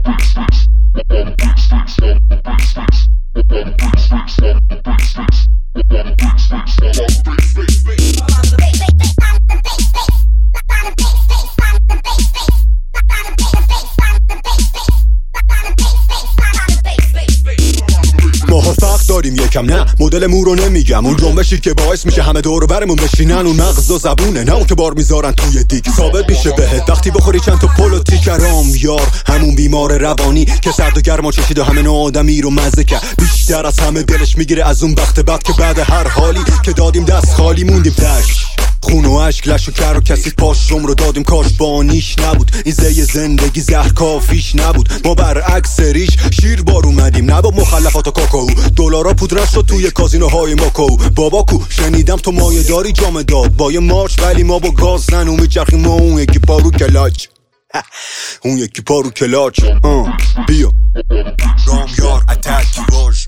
یکم نه مدل مو رو نمیگم، اون جنبشی که باعث میشه همه دور برمون بشینن، اون مغز و زبونه نه اون که بار میذارن توی دیگ. ثابت میشه بهت وقتی بخوری چند تا پلو تیکرام یار، همون بیمار روانی که سرد و گرما چشید و همه نوع آدمی رو مزه کرد. بیشتر از همه دلش میگیره از اون وقت بعد که بعد هر حالی که دادیم دست خالی موندیم تش خون و عشق لش و کر و کسی پاشم رو دادیم کاش بانیش نبود. این زی زندگی زهر کافیش نبود، ما برعکس ریش شیر بار اومدیم نه با مخلفات و کاکائو. دلارا پودرش شد توی کازینوهای ماکو. بابا کو شنیدم تو مایه داری جام داد با یه مارش، ولی ما با گاز ننو میچرخیم ما اون یکی پارو کلاچ اون یکی پارو کلاچ بیا رام یار اتک واژ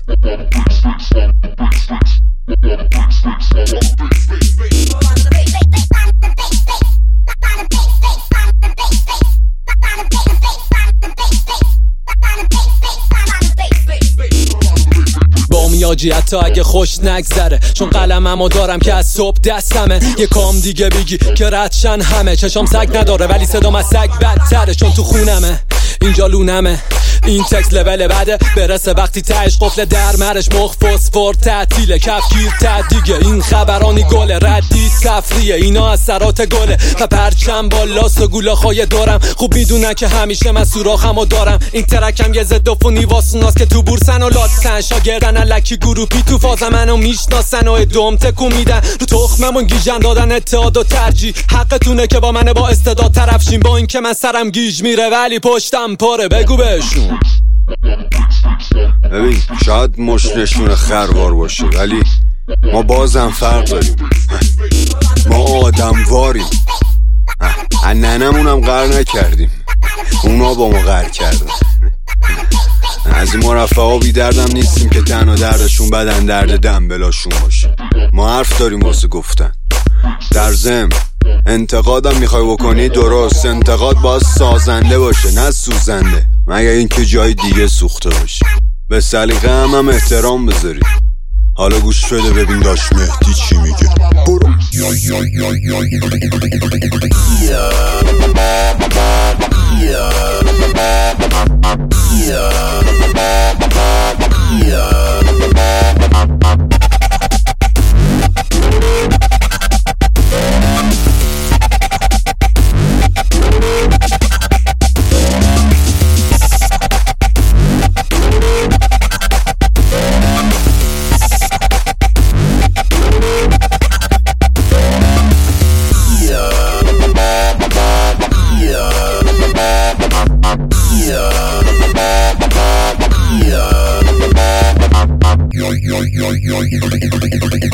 میاجی حتی اگه خوش نگذره، چون قلممو دارم که از صبح دستمه. یه کام دیگه بگی که ردشن همه، چشام سگ نداره ولی صدام از سگ بدتره، چون تو خونمه اینجا لونمه. این تکس لول بده برسه وقتی تهش قفل در مرش مخ فسفر تعطیله کفگیر دیگه. این خبرانی گله ردی تفریه، اینا از سرات گله و پرچم با لاس و گولاخای دارم. خوب میدونن که همیشه من سوراخمو دارم. این ترکم یه ضد عفونی واسوناست که تو بورسن و لاتسن، شاگردن الکی گروپی تو فاز منو میشناسن و ادوم تکون میدن رو تخممون گیجن دادن اتحاد و ترجیح. حقتونه که با من با استعداد طرفشین، با این که من سرم گیج میره ولی پشتم پاره. بگو بهشون ببین شاید مشنشون خروار باشه ولی ما بازم فرق داریم، ما آدم واریم. ننمونم قهر نکردیم، اونا با ما قهر کردن. از این مرفعا بی دردم نیستیم که تنها دردشون بدن درد دم بلاشون باشه. ما حرف داریم واسه گفتن. در ضمن انتقادم میخوای بکنی درست، انتقاد باید سازنده باشه نه سوزنده، مگر اینکه جای دیگه سوخته باشه. به سلیقه هم احترام بذاری. حالا گوش بده ببین داش مهدی چی میگه. برو yo.